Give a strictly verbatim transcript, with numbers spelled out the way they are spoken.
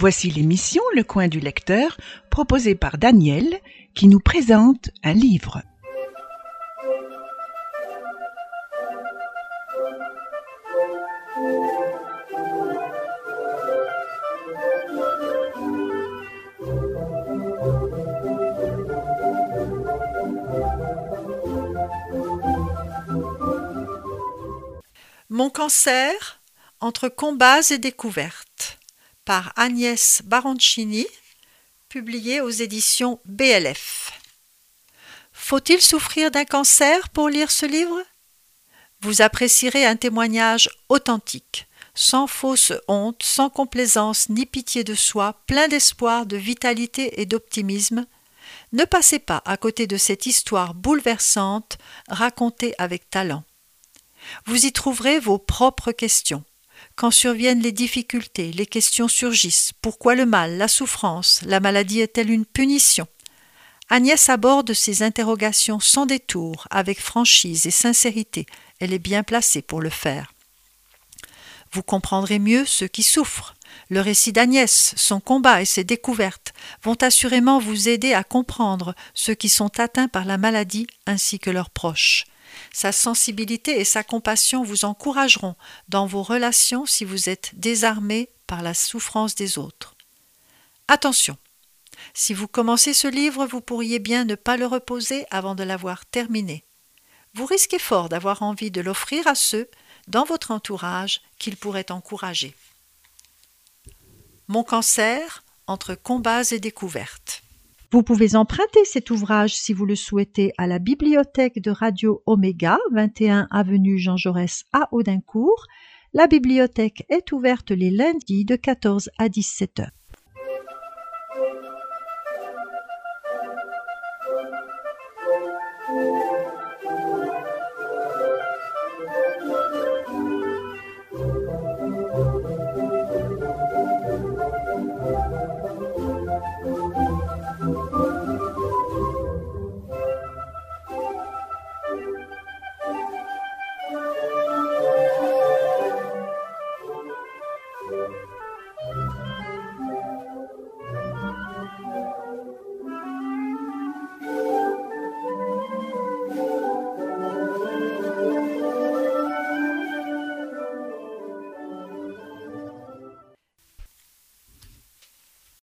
Voici l'émission Le Coin du Lecteur, proposée par Daniel, qui nous présente un livre. Mon cancer, entre combats et découvertes, par Agnès Baroncini, publié aux éditions B L F. Faut-il souffrir d'un cancer pour lire ce livre ? Vous apprécierez un témoignage authentique, sans fausse honte, sans complaisance ni pitié de soi, plein d'espoir, de vitalité et d'optimisme. Ne passez pas à côté de cette histoire bouleversante, racontée avec talent. Vous y trouverez vos propres questions. Quand surviennent les difficultés, les questions surgissent. Pourquoi le mal, la souffrance, la maladie est-elle une punition ? Agnès aborde ces interrogations sans détour, avec franchise et sincérité. Elle est bien placée pour le faire. Vous comprendrez mieux ceux qui souffrent. Le récit d'Agnès, son combat et ses découvertes vont assurément vous aider à comprendre ceux qui sont atteints par la maladie ainsi que leurs proches. Sa sensibilité et sa compassion vous encourageront dans vos relations si vous êtes désarmé par la souffrance des autres. Attention, si vous commencez ce livre, vous pourriez bien ne pas le reposer avant de l'avoir terminé. Vous risquez fort d'avoir envie de l'offrir à ceux dans votre entourage qu'il pourrait encourager. Mon cancer, entre combats et découvertes. Vous pouvez emprunter cet ouvrage si vous le souhaitez à la bibliothèque de Radio Oméga, vingt et un avenue Jean Jaurès à Audincourt. La bibliothèque est ouverte les lundis de quatorze à dix-sept heures.